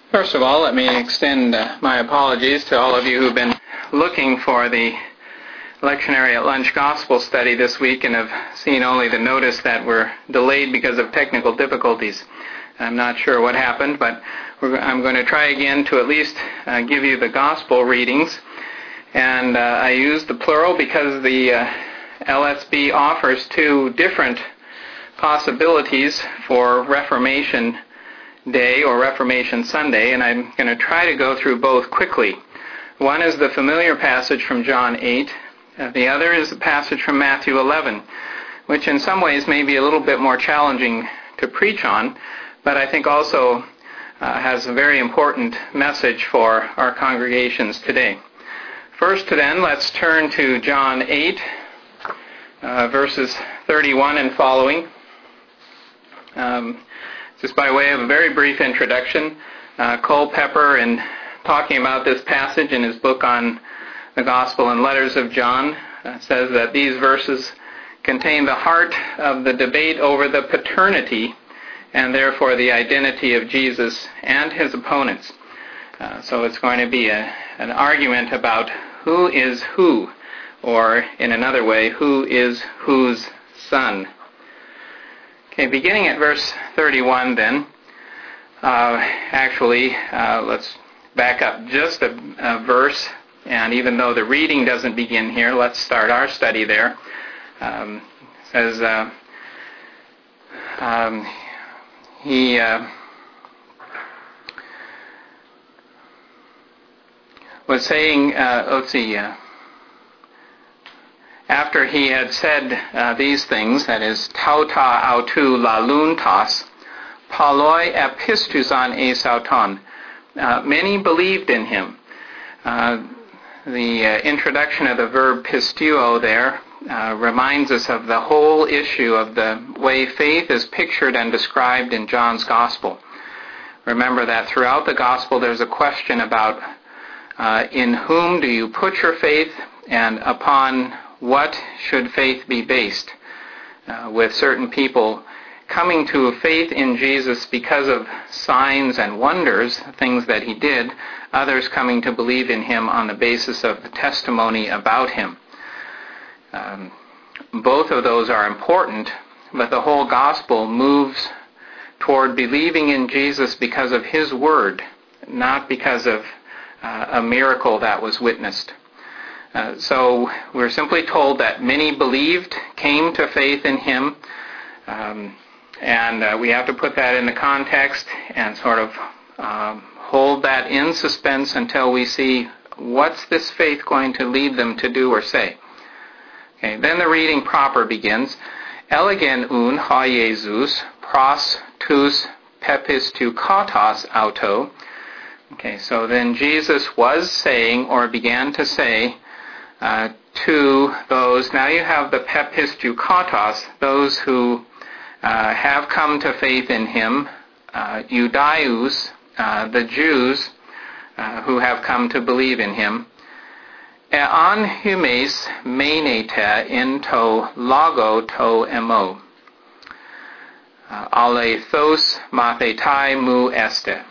First of all, let me extend my apologies to all of you who've been looking for the Lectionary at Lunch Gospel study this week and have seen only the notice that we're delayed because of technical difficulties. I'm not sure what happened, but I'm going to try again to at least give you the Gospel readings. And I use the plural because the LSB offers two different possibilities for Reformation Day or Reformation Sunday, and I'm going to try to go through both quickly. One is the familiar passage from John 8. The other is the passage from Matthew 11, which in some ways may be a little bit more challenging to preach on, but I think also has a very important message for our congregations today. First then, let's turn to John 8, verses 31 and following. Just by way of a very brief introduction, Culpeper, in talking about this passage in his book on the Gospel and Letters of John, says that these verses contain the heart of the debate over the paternity and therefore the identity of Jesus and his opponents. So it's going to be an argument about who is who, or in another way, who is whose son. Okay, beginning at verse 31 then, let's back up just a verse, and even though the reading doesn't begin here, let's start our study there. It says, he was saying, after he had said these things, that is, tauta autou laluntas, paloi epistusan esauton, many believed in him. The introduction of the verb pistuo there reminds us of the whole issue of the way faith is pictured and described in John's Gospel. Remember that throughout the Gospel there's a question about in whom do you put your faith and upon what should faith be based, with certain people coming to a faith in Jesus because of signs and wonders, things that he did, others coming to believe in him on the basis of the testimony about him. Both of those are important, but the whole gospel moves toward believing in Jesus because of his word, not because of a miracle that was witnessed. So we're simply told that many believed, came to faith in him, and we have to put that in the context and sort of hold that in suspense until we see what's this faith going to lead them to do or say. Okay, then the reading proper begins. Elegen un ha Jesus pros tous pepistu katos auto. Okay, so then Jesus was saying or began to say to those, now you have the pepistu katos, those who have come to faith in him, Judaios, the Jews who have come to believe in him, Ean humes menete into logo to emo, alethos mathetai mu este.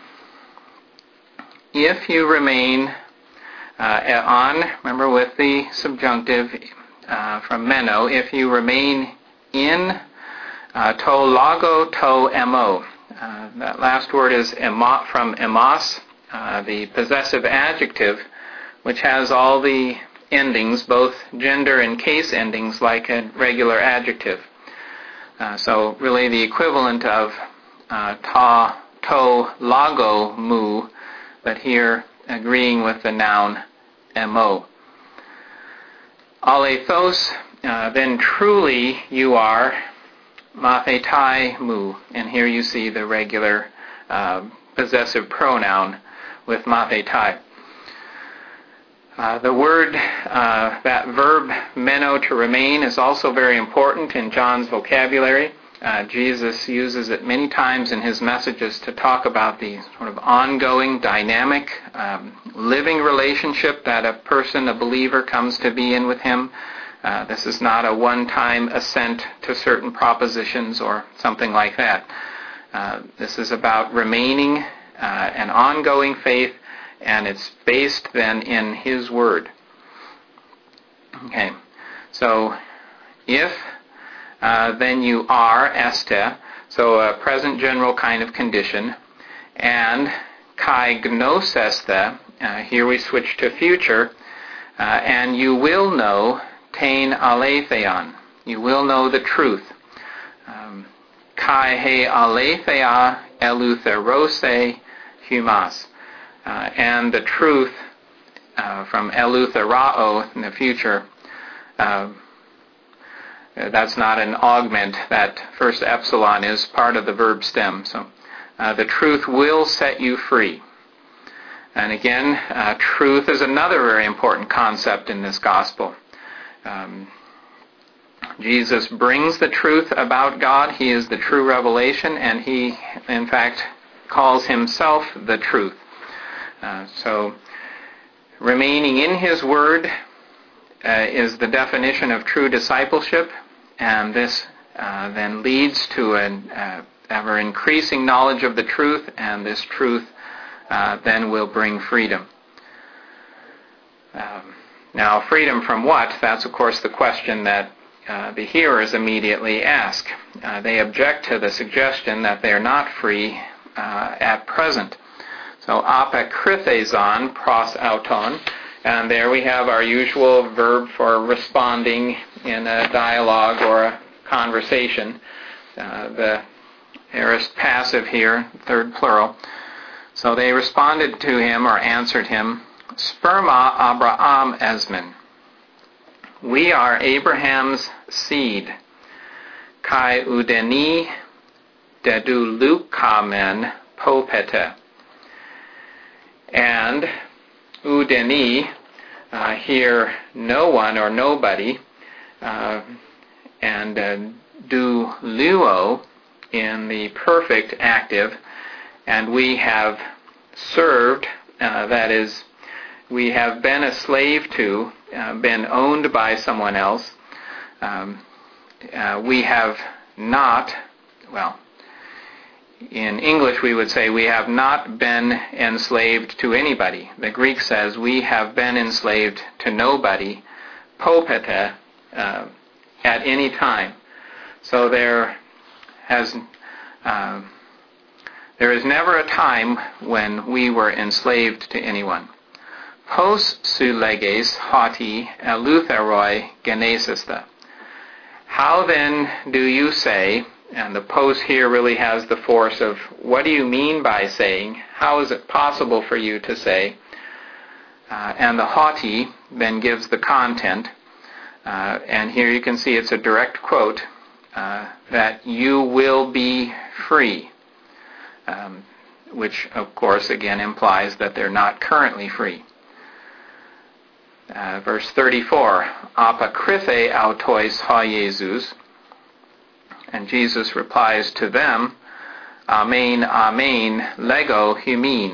If you remain, ean, remember with the subjunctive from meno, if you remain in to logo to emo. That last word is from emos, the possessive adjective, which has all the endings, both gender and case endings, like a regular adjective. So really the equivalent of ta, to, logo, mu, but here agreeing with the noun mo. Alethos, then truly you are mathetai mu, and here you see the regular possessive pronoun with mathetai. The word, that verb meno, to remain, is also very important in John's vocabulary. Jesus uses it many times in his messages to talk about the sort of ongoing, dynamic, living relationship that a person, a believer, comes to be in with him. This is not a one-time assent to certain propositions or something like that. This is about remaining an ongoing faith, and it's based then in His Word. Okay, so if then you are este, so a present general kind of condition, and kai gnoseste, here we switch to future, and you will know tein aletheon, you will know the truth. Kai he aletheia eleuterose humas, and the truth from eleutherao in the future, that's not an augment. That first epsilon is part of the verb stem. So the truth will set you free. And again, truth is another very important concept in this gospel. Jesus brings the truth about God. He is the true revelation, and He, in fact, calls Himself the truth. So remaining in His Word is the definition of true discipleship, and this then leads to an ever-increasing knowledge of the truth, and this truth then will bring freedom. Now, freedom from what? That's, of course, the question that the hearers immediately ask. They object to the suggestion that they are not free at present. So, apokrythezon pros auton, and there we have our usual verb for responding in a dialogue or a conversation. The aorist passive here, third plural. So they responded to him or answered him, Sperma Abraham esmen. We are Abraham's seed. Kai udeni dedulukamen popete. And udeni, here no one or nobody, and do luo in the perfect active, and we have served, that is, we have been a slave to, been owned by someone else. We have not, well, in English we would say we have not been enslaved to anybody. The Greek says we have been enslaved to nobody, popete, at any time. So there is never a time when we were enslaved to anyone. Pos su leges hauti eleutheroi genesista. How then do you say, and the pos here really has the force of, what do you mean by saying? How is it possible for you to say? And the hauti then gives the content. And here you can see it's a direct quote, that you will be free. Which, of course, again implies that they're not currently free. Verse 34, apokrythe autois ha Jesus. And Jesus replies to them, Amen, Amen, lego humin.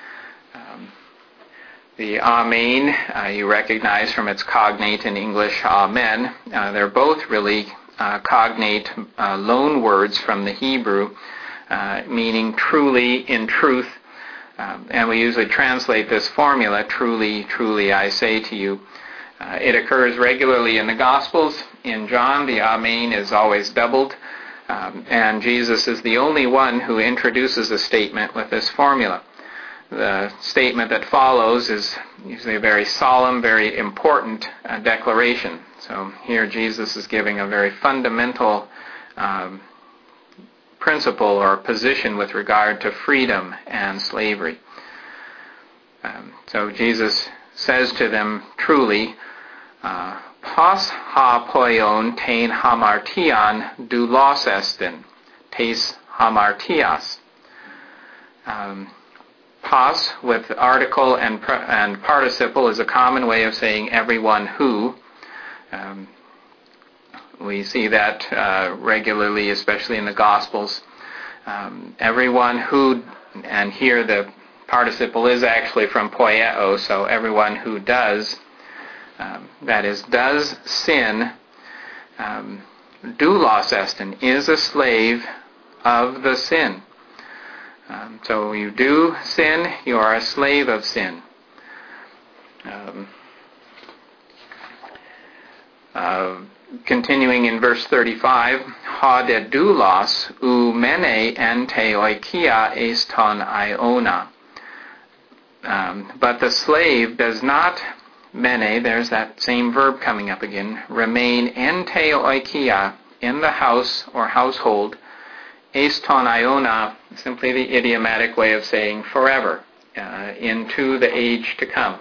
The Amen, you recognize from its cognate in English, Amen. They're both really cognate loan words from the Hebrew, meaning truly, in truth. And we usually translate this formula, truly, truly, I say to you. It occurs regularly in the Gospels. In John, the Amen is always doubled. And Jesus is the only one who introduces a statement with this formula. The statement that follows is usually a very solemn, very important declaration. So here Jesus is giving a very fundamental principle or position with regard to freedom and slavery. So Jesus says to them, truly, pas ha poion tein hamartian doulos estin, tes hamartias. Pas with article and participle is a common way of saying everyone who. We see that regularly, especially in the Gospels. Everyone who, and here the participle is actually from poieo, so everyone who does, that is, does sin, doulos estin, is a slave of the sin. So you do sin, you are a slave of sin. Continuing in verse 35, ha de doulos ou mene en te oikia eston iona. But the slave does not, mene, there's that same verb coming up again, remain en te oikia, in the house or household, eston iona, simply the idiomatic way of saying forever, into the age to come.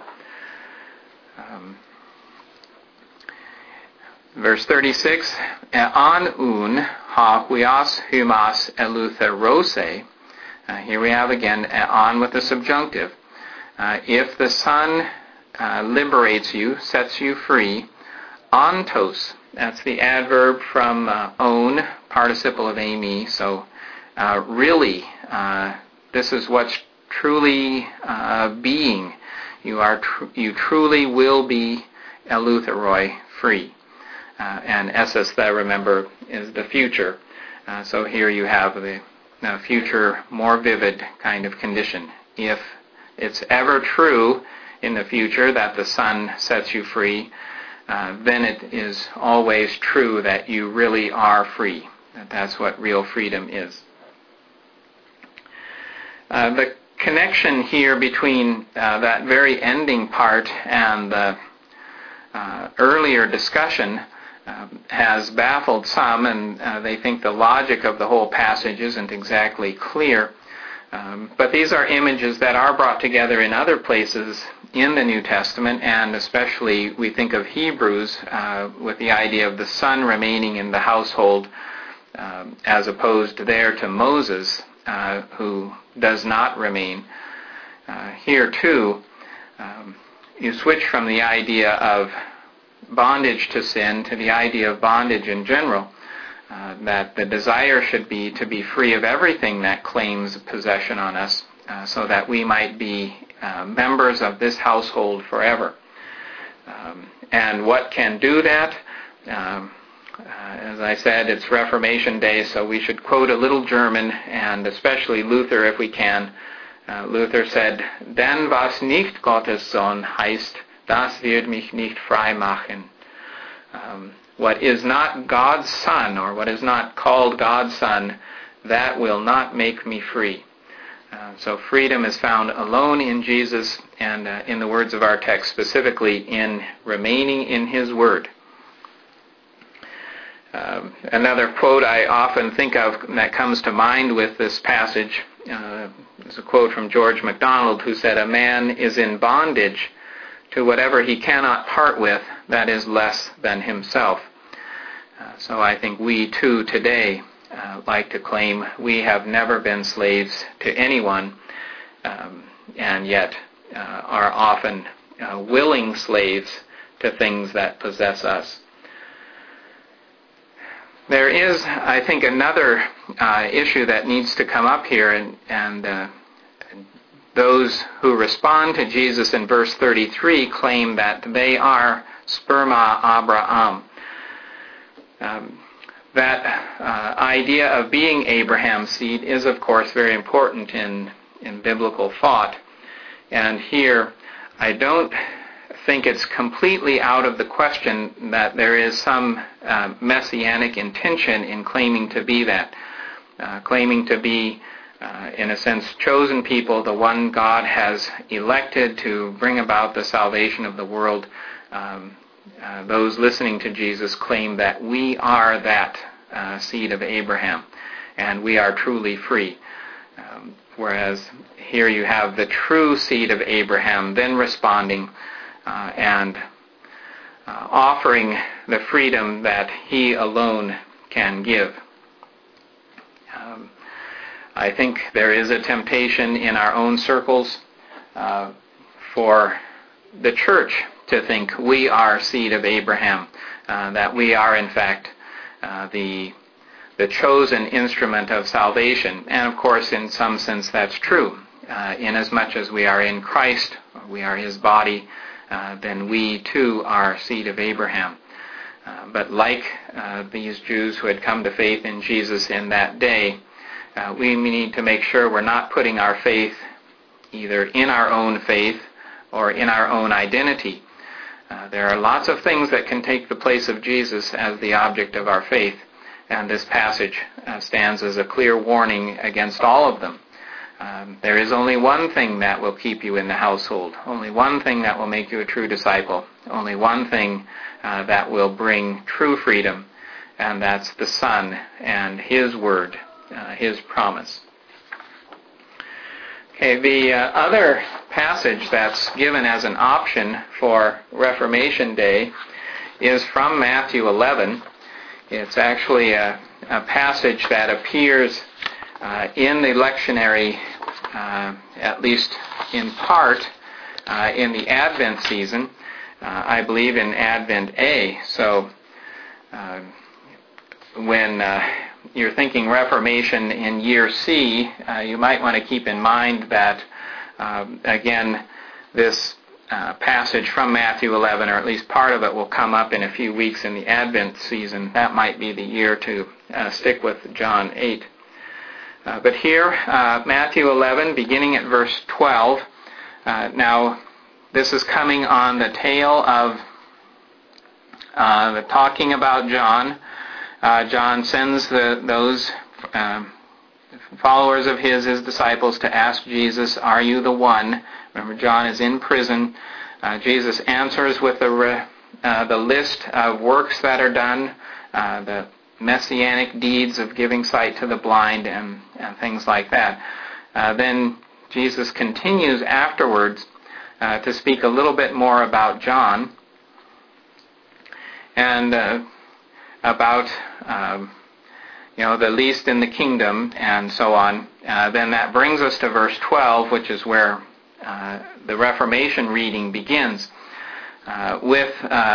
Verse 36, an un ha huias humas eleuterose. Here we have again on with the subjunctive. If the Son liberates you, sets you free, ontos, that's the adverb from own, participle of ame, so really, this is what's truly being. You truly will be eleuteroi, free. And esesthe, remember, is the future. So here you have the future, more vivid kind of condition. If it's ever true in the future that the Son sets you free, then it is always true that you really are free. That's what real freedom is. The connection here between that very ending part and the earlier discussion has baffled some, and they think the logic of the whole passage isn't exactly clear. But these are images that are brought together in other places in the New Testament, and especially we think of Hebrews with the idea of the Son remaining in the household as opposed there to Moses, who does not remain. Here too, you switch from the idea of bondage to sin to the idea of bondage in general, that the desire should be to be free of everything that claims possession on us, so that we might be members of this household forever. And what can do that? As I said, it's Reformation Day, so we should quote a little German, and especially Luther if we can. Luther said, "Denn was nicht Gottes Sohn heißt, das wird mich nicht frei machen." What is not God's Son, or what is not called God's Son, that will not make me free. So freedom is found alone in Jesus, and in the words of our text, specifically in remaining in His Word. Another quote I often think of that comes to mind with this passage is a quote from George MacDonald, who said, "A man is in bondage to whatever he cannot part with that is less than himself." So I think we too today like to claim we have never been slaves to anyone, and yet are often willing slaves to things that possess us. There is, I think, another issue that needs to come up here, and those who respond to Jesus in verse 33 claim that they are sperma Abraham. That idea of being Abraham's seed is, of course, very important in biblical thought. And here, I don't think it's completely out of the question that there is some messianic intention in claiming to be that. Claiming to be, in a sense, chosen people, the one God has elected to bring about the salvation of the world. Those listening to Jesus claim that we are that seed of Abraham, and we are truly free. Whereas here you have the true seed of Abraham then responding and offering the freedom that he alone can give. I think there is a temptation in our own circles for the church to think we are seed of Abraham, that we are in fact the chosen instrument of salvation. And of course, in some sense that's true. Inasmuch as we are in Christ, we are His body, then we too are seed of Abraham. But like these Jews who had come to faith in Jesus in that day, we need to make sure we're not putting our faith either in our own faith or in our own identity. There are lots of things that can take the place of Jesus as the object of our faith, and this passage stands as a clear warning against all of them. There is only one thing that will keep you in the household, only one thing that will make you a true disciple, only one thing that will bring true freedom, and that's the Son and His Word, His promise. Okay, the other passage that's given as an option for Reformation Day is from Matthew 11. It's actually a passage that appears in the lectionary, at least in part, in the Advent season, I believe in Advent A. So when you're thinking Reformation in year C, you might want to keep in mind that, again, this passage from Matthew 11, or at least part of it, will come up in a few weeks in the Advent season. That might be the year to stick with John 8. But here, Matthew 11, beginning at verse 12. Now, this is coming on the tail of the talking about John. John sends those followers of his disciples, to ask Jesus, "Are you the one?" Remember, John is in prison. Jesus answers with the list of works that are done, the messianic deeds of giving sight to the blind and things like that. Then Jesus continues afterwards to speak a little bit more about John and about the least in the kingdom and so on. Then that brings us to verse 12, which is where the Reformation reading begins, with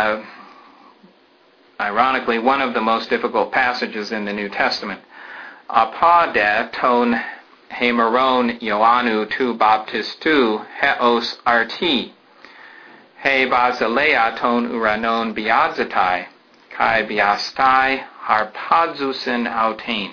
ironically one of the most difficult passages in the New Testament. Apa de ton hemeron Ioannou tu baptistou heos arti, he basilea ton uranon biadzatai, kai biastai harpadzusin autain.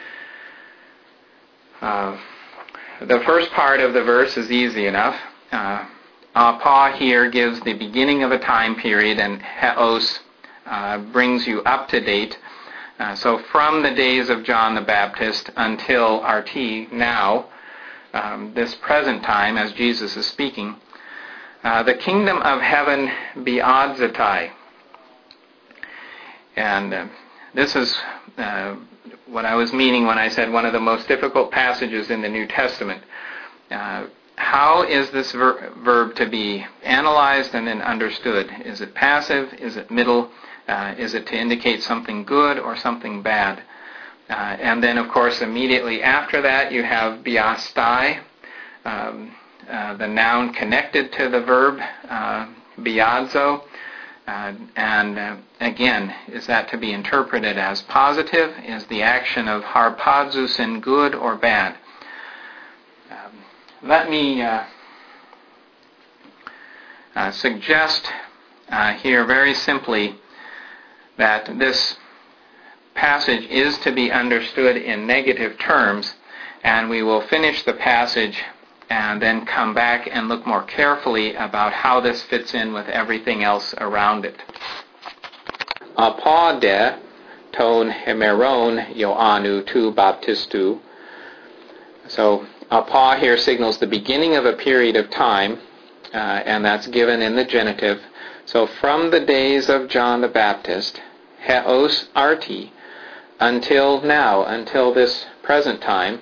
The first part of the verse is easy enough. Apa here gives the beginning of a time period, and heos brings you up to date. So from the days of John the Baptist until RT now, this present time as Jesus is speaking, the kingdom of heaven biadzatai. And this is what I was meaning when I said one of the most difficult passages in the New Testament. How is this verb to be analyzed and then understood? Is it passive? Is it middle? Is it to indicate something good or something bad? And then, of course, immediately after that, you have biastai, the noun connected to the verb, biadzo. And again, is that to be interpreted as positive? Is the action of harpadzusin good or bad? Let me suggest here very simply that this passage is to be understood in negative terms, and we will finish the passage and then come back and look more carefully about how this fits in with everything else around it. Apa de ton hemeron Ioannou tu baptistou. So apa here signals the beginning of a period of time, and that's given in the genitive. So from the days of John the Baptist, heos arti, until now, until this present time,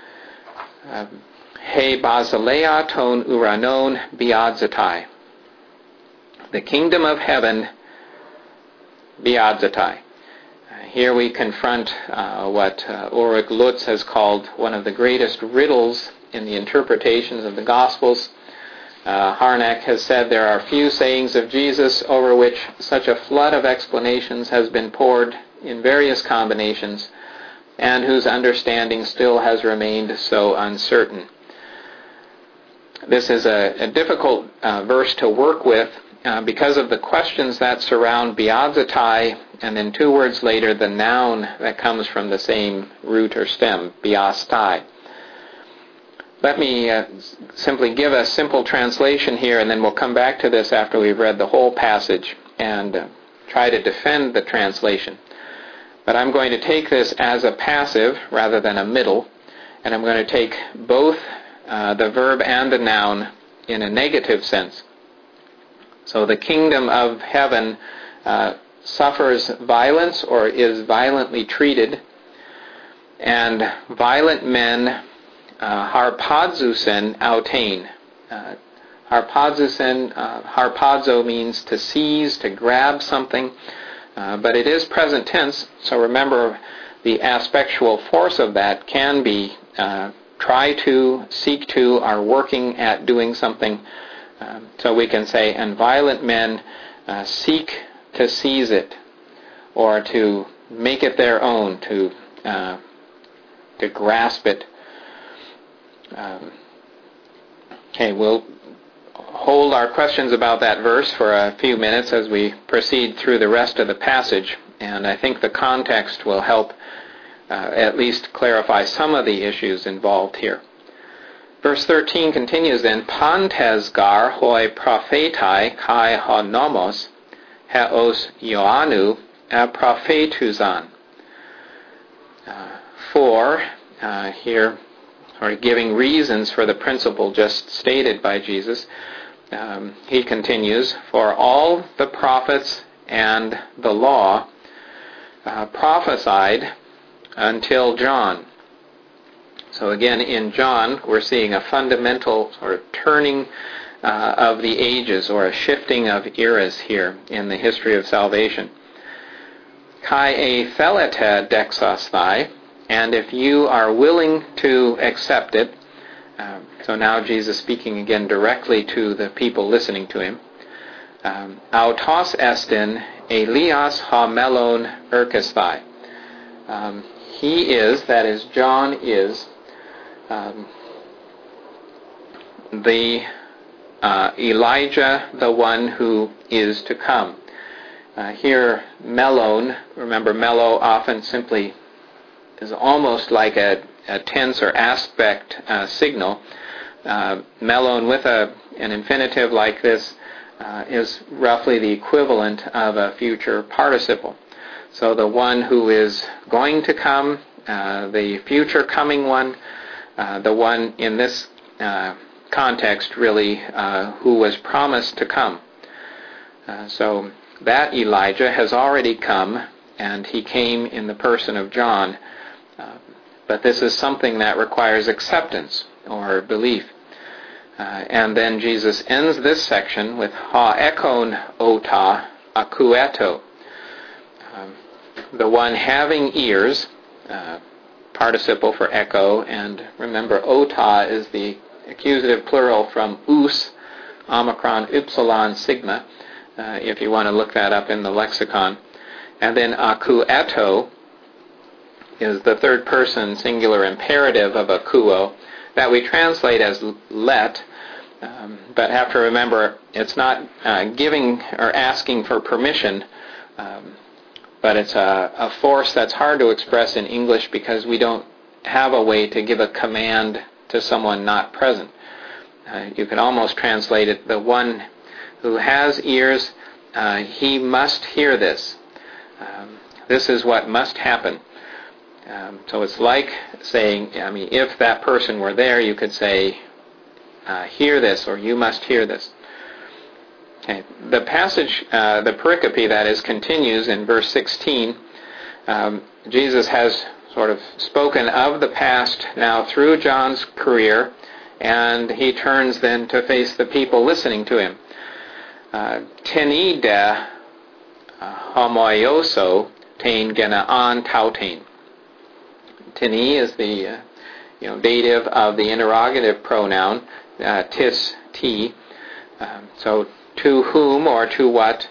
he basilea ton uranon biadzatai. The kingdom of heaven biadzatai. Here we confront what Ulrich Lutz has called one of the greatest riddles in the interpretations of the Gospels. Harnack has said there are few sayings of Jesus over which such a flood of explanations has been poured in various combinations, and whose understanding still has remained so uncertain. This is a difficult verse to work with, because of the questions that surround biazotai, and then 2 words later the noun that comes from the same root or stem, biastai. Let me simply give a simple translation here, and then we'll come back to this after we've read the whole passage and try to defend the translation. But I'm going to take this as a passive rather than a middle, and I'm going to take both the verb and the noun in a negative sense. So the kingdom of heaven suffers violence or is violently treated, and violent men harpazusen autein. Harpazo means to seize, to grab something, but it is present tense, so remember the aspectual force of that can be try to, seek to, are working at doing something. So we can say, and violent men seek to seize it, or to make it their own, to grasp it. Okay, we'll hold our questions about that verse for a few minutes as we proceed through the rest of the passage, and I think the context will help at least clarify some of the issues involved here. Verse 13 continues then, Pantes gar hoi prophetai kai ha nomos heos Ioannou prophetuzan. Here, or giving reasons for the principle just stated by Jesus, he continues, for all the prophets and the law prophesied until John. So again, in John, we're seeing a fundamental sort of turning of the ages, or a shifting of eras here in the history of salvation. Kai e thelete dexas thai, and if you are willing to accept it, so now Jesus speaking again directly to the people listening to him, autos estin Elias ha melon erkesthai. He is, that is, John is, the Elijah, the one who is to come. Here, melon, remember melo often simply is almost like a tense or aspect signal. Melon with an infinitive like this is roughly the equivalent of a future participle. So the one who is going to come, the future coming one, the one in this context really who was promised to come. So that Elijah has already come, and he came in the person of John. But this is something that requires acceptance or belief. And then Jesus ends this section with ha ekon ota akueto. The one having ears, participle for echo, and remember ota is the accusative plural from us, omicron, upsilon, sigma, if you want to look that up in the lexicon. And then akueto is the third person singular imperative of akuo that we translate as let, but have to remember it's not giving or asking for permission, but it's a force that's hard to express in English because we don't have a way to give a command to someone not present. You can almost translate it, the one who has ears, he must hear this. This is what must happen. So it's like saying, if that person were there, you could say, hear this, or you must hear this. Okay. The passage, the pericope that is, continues in verse 16. Jesus has sort of spoken of the past now through John's career, and he turns then to face the people listening to him. Tenide homoioso tein genaan tautein. Tini is the dative of the interrogative pronoun, tis, ti. So to whom or to what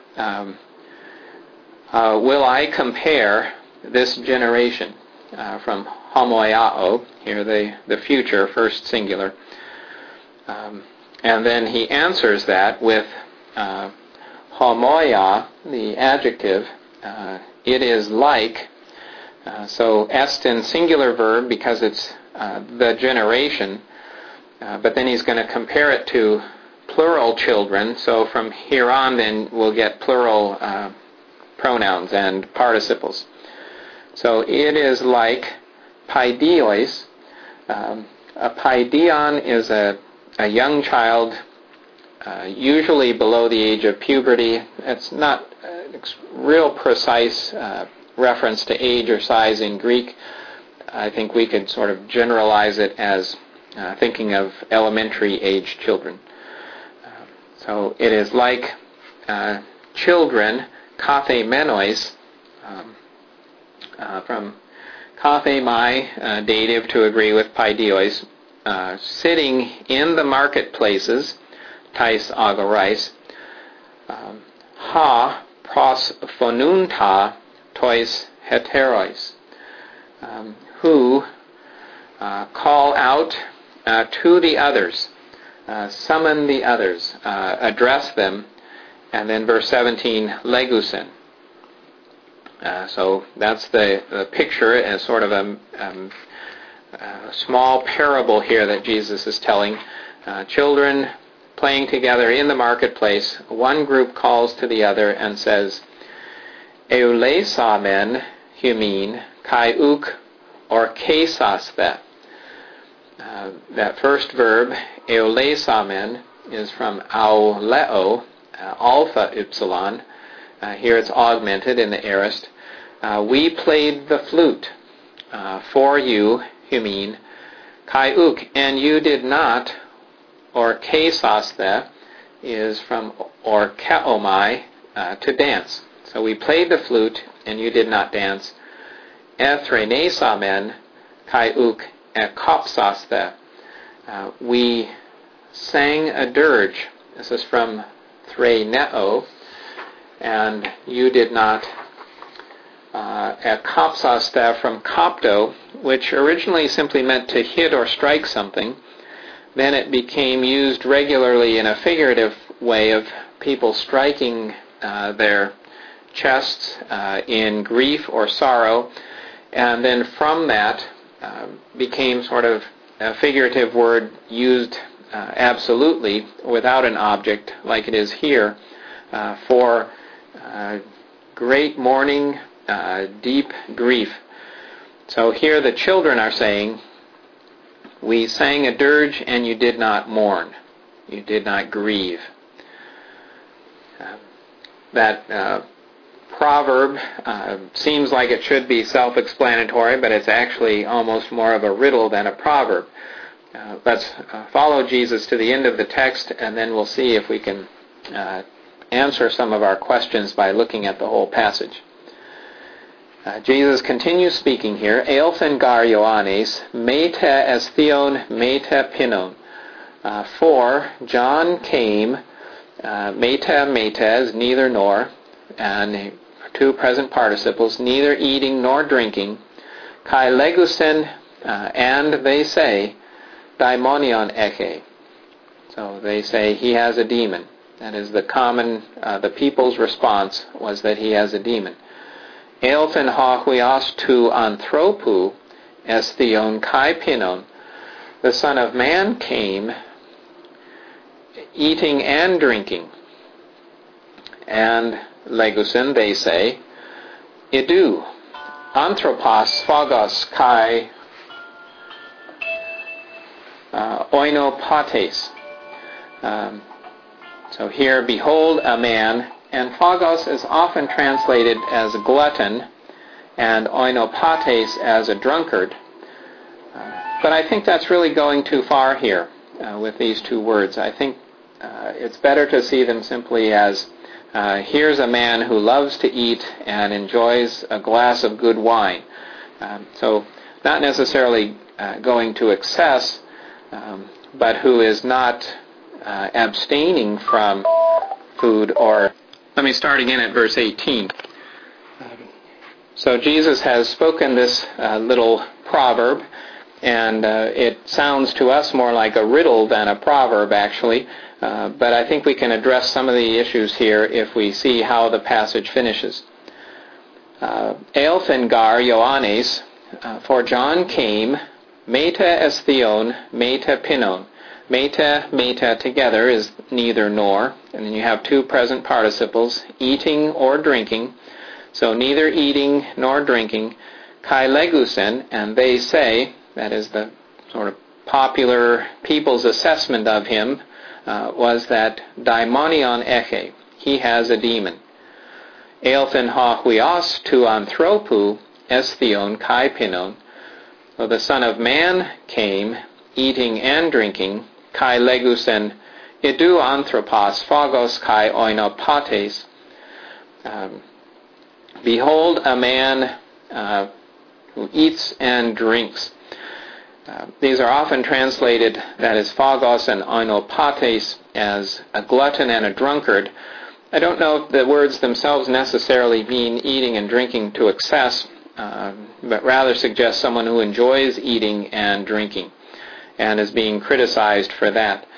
will I compare this generation? From homoiao, here the future, first singular. And then he answers that with homoia, the adjective, it is like. So est in singular verb because it's the generation, but then he's going to compare it to plural children. So from here on then we'll get plural pronouns and participles. So it is like paidios. A paidion is a young child, usually below the age of puberty. It's not a real precise reference to age or size in Greek. I think we could sort of generalize it as thinking of elementary age children. So it is like children, kathemenois, from kathemai, dative to agree with paidios, sitting in the marketplaces, tais agorais, ha prosphonunta tois heterois, who call out to the others, summon the others, address them, and then verse 17, legusen. So that's the picture as sort of a small parable here that Jesus is telling. Children playing together in the marketplace, one group calls to the other and says, euleisamen humin kai uk or kesasthe. That first verb, euleisamen, is from auleo, alpha upsilon. Here it's augmented in the aorist. We played the flute for you, humin, kai uk, and you did not, or kesasthe is from or kaomai, to dance. So we played the flute and you did not dance. Ethrenesamen kai uk ekopsasthe. We sang a dirge. This is from threneo, and you did not. Ekopsasthe from kopto, which originally simply meant to hit or strike something. Then it became used regularly in a figurative way of people striking their chests in grief or sorrow, and then from that became sort of a figurative word used absolutely without an object, like it is here, for great mourning, deep grief. So here the children are saying, we sang a dirge and you did not mourn. You did not grieve. That proverb seems like it should be self-explanatory, but it's actually almost more of a riddle than a proverb. Let's follow Jesus to the end of the text, and then we'll see if we can answer some of our questions by looking at the whole passage. Jesus continues speaking here. Eilthen gar Ioannes, mete estheon, mete pinon. For John came, mete is neither nor, and two present participles, neither eating nor drinking, kai legusen, and they say, daimonion eche. So they say he has a demon. That is the common, the people's response was that he has a demon. Eilthen ha huios tu anthropu estheon kai pinon. The Son of Man came eating and drinking. And legusen, they say, idu, anthropos phagos kai oinopates. So here, behold a man, and phagos is often translated as a glutton, and oinopates as a drunkard. But I think that's really going too far here with these two words. I think it's better to see them simply as here's a man who loves to eat and enjoys a glass of good wine. So not necessarily going to excess, but who is not abstaining from food or... Let me start again at verse 18. So Jesus has spoken this little proverb, And it sounds to us more like a riddle than a proverb, actually. But I think we can address some of the issues here if we see how the passage finishes. Eilthengar Ioannes, for John came, meta estheon, meta pinon. Meta together is neither nor, and then you have two present participles, eating or drinking. So neither eating nor drinking. Kai legusen, and they say, that is the sort of popular people's assessment of him, was that daimonion eche, he has a demon. Eilthen ha huios tu anthropu estheon kai pinon. So the Son of Man came, eating and drinking, kai legusen idu anthropos phagos kai oinopates. Behold a man who eats and drinks. These are often translated, that is phagos and oinopates, as a glutton and a drunkard. I don't know if the words themselves necessarily mean eating and drinking to excess, but rather suggest someone who enjoys eating and drinking and is being criticized for that.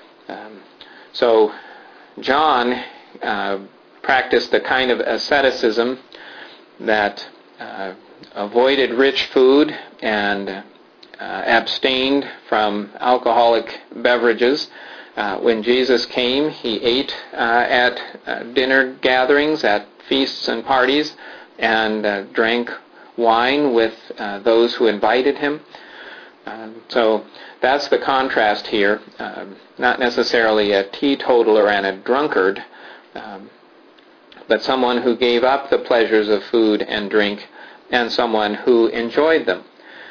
So John practiced a kind of asceticism that avoided rich food and abstained from alcoholic beverages. When Jesus came, he ate at dinner gatherings, at feasts and parties, and drank wine with those who invited him. So that's the contrast here. Not necessarily a teetotaler and a drunkard, but someone who gave up the pleasures of food and drink, and someone who enjoyed them.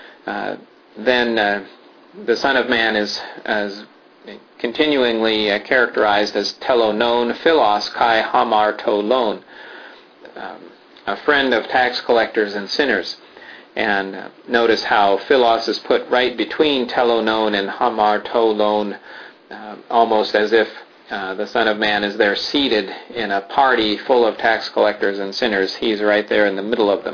Then the Son of Man is continuingly characterized as telonon philos kai hamartolon, a friend of tax collectors and sinners. And notice how philos is put right between telonon and hamartolon, almost as if the Son of Man is there seated in a party full of tax collectors and sinners. He's right there in the middle of them.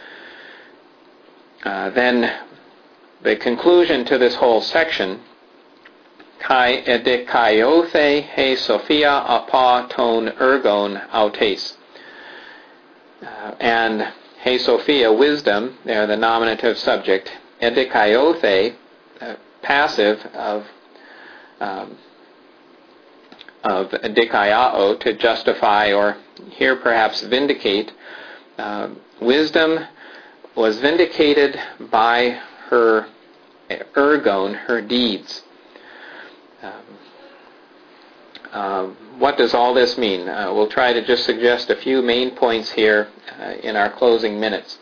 Then the conclusion to this whole section, kai edikaiothe he sophia apa ton ergon autes. And he Sophia, wisdom, there the nominative subject, edikaiothe, passive of dikaiao, to justify, or here perhaps vindicate. Wisdom was vindicated by her ergon, her deeds. What does all this mean? We'll try to just suggest a few main points here in our closing minutes.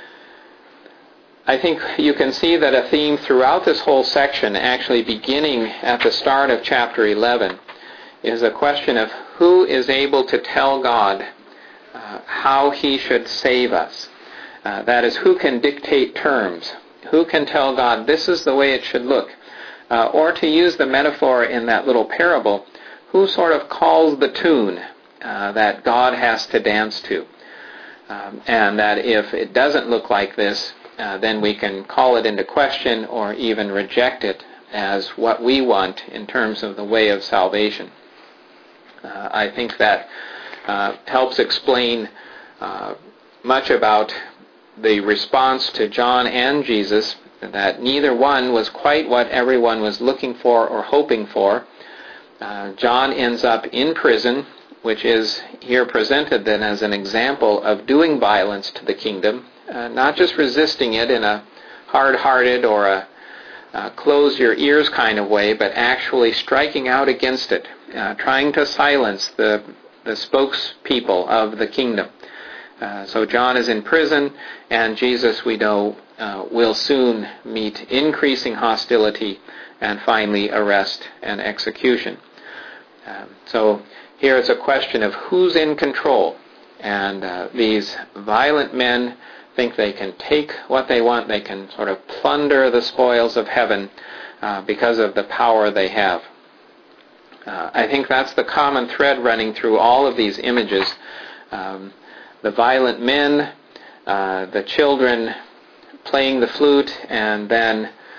I think you can see that a theme throughout this whole section, actually beginning at the start of chapter 11, is a question of who is able to tell God how he should save us. That is, who can dictate terms? Who can tell God this is the way it should look? Or to use the metaphor in that little parable, who sort of calls the tune that God has to dance to? And that if it doesn't look like this, then we can call it into question or even reject it as what we want in terms of the way of salvation. I think that helps explain much about the response to John and Jesus, that neither one was quite what everyone was looking for or hoping for. John ends up in prison, which is here presented then as an example of doing violence to the kingdom, not just resisting it in a hard-hearted or a close your ears kind of way, but actually striking out against it, trying to silence the spokespeople of the kingdom. So John is in prison, and Jesus, we know, will soon meet increasing hostility and finally arrest and execution. So here it's a question of who's in control. And these violent men think they can take what they want. They can sort of plunder the spoils of heaven because of the power they have. I think that's the common thread running through all of these images. The violent men, the children playing the flute, and then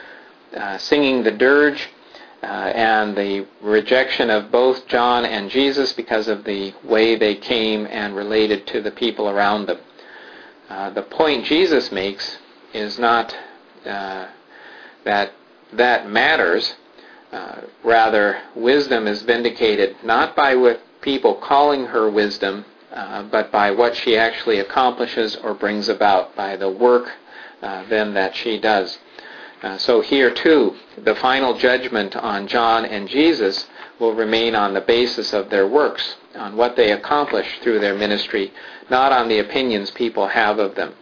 singing the dirge and the rejection of both John and Jesus because of the way they came and related to the people around them. The point Jesus makes is not that matters. Rather, wisdom is vindicated not by people calling her wisdom, but by what she actually accomplishes or brings about, by the work then that she does. So here too, the final judgment on John and Jesus will remain on the basis of their works, on what they accomplish through their ministry, not on the opinions people have of them.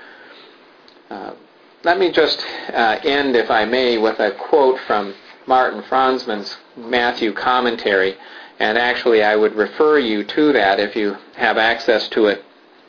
Let me just end, if I may, with a quote from Martin Franzmann's Matthew commentary, and actually I would refer you to that if you have access to it,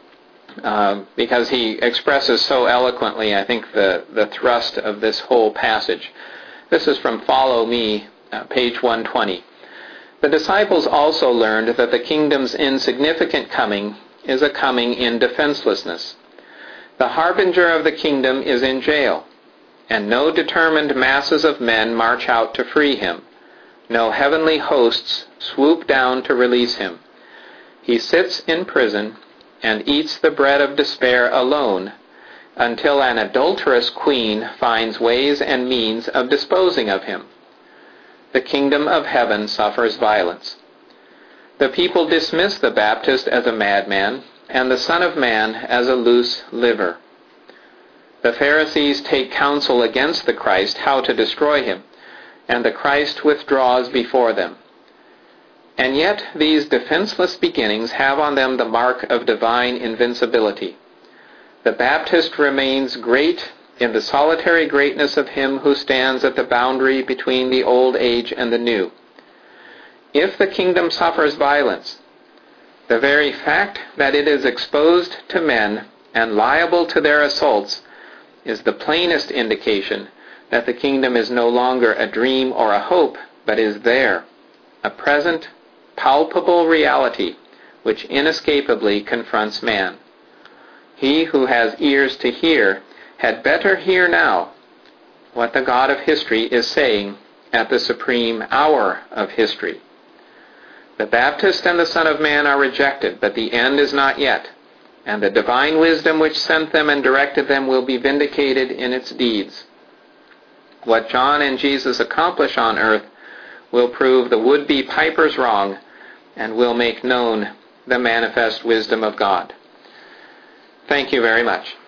because he expresses so eloquently, I think, the thrust of this whole passage. This is from Follow Me, page 120. The disciples also learned that the kingdom's insignificant coming is a coming in defenselessness. The harbinger of the kingdom is in jail, and no determined masses of men march out to free him. No heavenly hosts swoop down to release him. He sits in prison and eats the bread of despair alone until an adulterous queen finds ways and means of disposing of him. The kingdom of heaven suffers violence. The people dismiss the Baptist as a madman and the Son of Man as a loose liver. The Pharisees take counsel against the Christ how to destroy him, and the Christ withdraws before them. And yet these defenseless beginnings have on them the mark of divine invincibility. The Baptist remains great in the solitary greatness of him who stands at the boundary between the old age and the new. If the kingdom suffers violence, the very fact that it is exposed to men and liable to their assaults is the plainest indication that the kingdom is no longer a dream or a hope, but is there, a present, palpable reality which inescapably confronts man. He who has ears to hear had better hear now what the God of history is saying at the supreme hour of history. The Baptist and the Son of Man are rejected, but the end is not yet, and the divine wisdom which sent them and directed them will be vindicated in its deeds. What John and Jesus accomplish on earth will prove the would-be pipers wrong and will make known the manifest wisdom of God. Thank you very much.